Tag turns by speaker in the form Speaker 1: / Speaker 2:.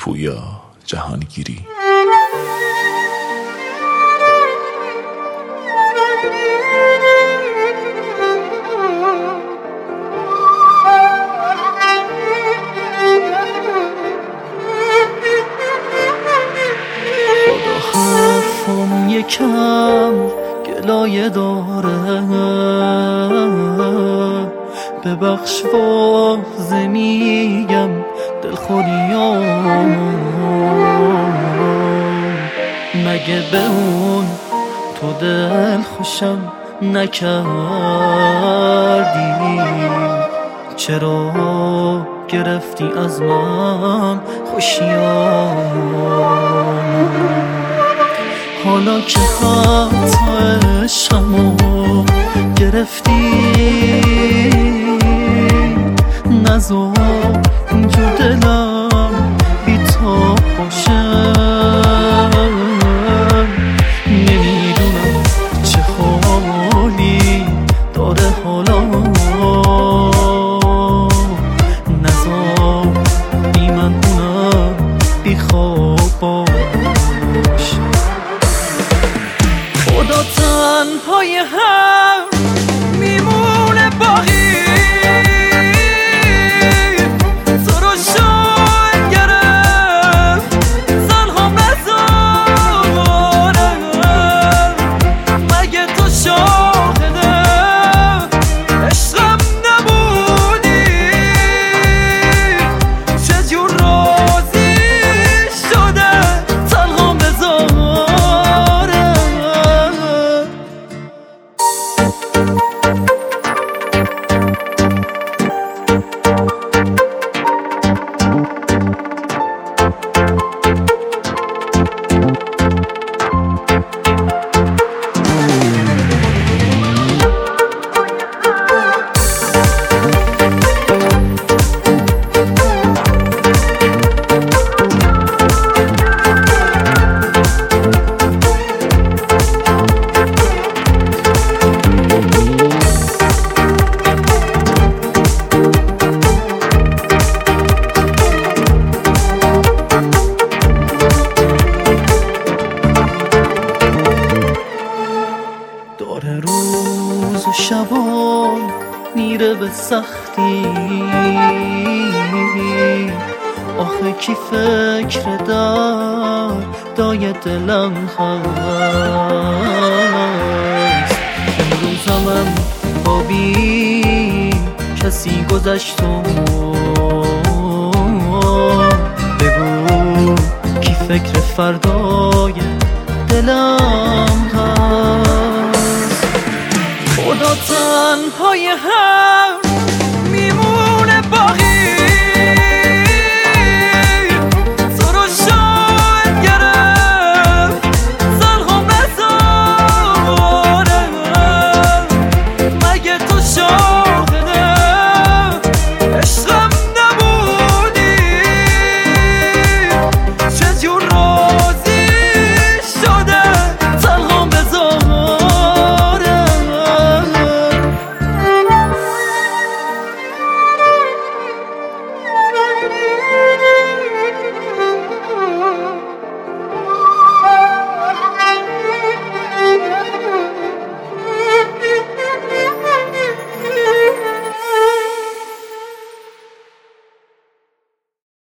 Speaker 1: پویا جهانگیری.
Speaker 2: خدا حرفم یکم گلایه داره، ببخش واضح میگم دلخوریام، مگه به اون تو دل خوشم نکردی؟ چرا گرفتی از من خوشیام؟ حالا که حتی عشقمو گرفتی، نذار اینجا دلم بی تو باشه. نمیدونم چه حالی داره حالا، نذار بی من اونم بی خواب باش. خدا تنهای هم میمونه باقی، تو رو شاید گرفت تنها نذاره، مگه تو شاهده عشقم نبودی؟ چجور راضی شده تنها بذاره؟ داره روز و شبان میره به سختی، آخه کی فکر دردای دلم هست؟ امروزم من با بی کسی گذشت و بگو کی فکر فردای دلم هست؟ خدا تنهای هم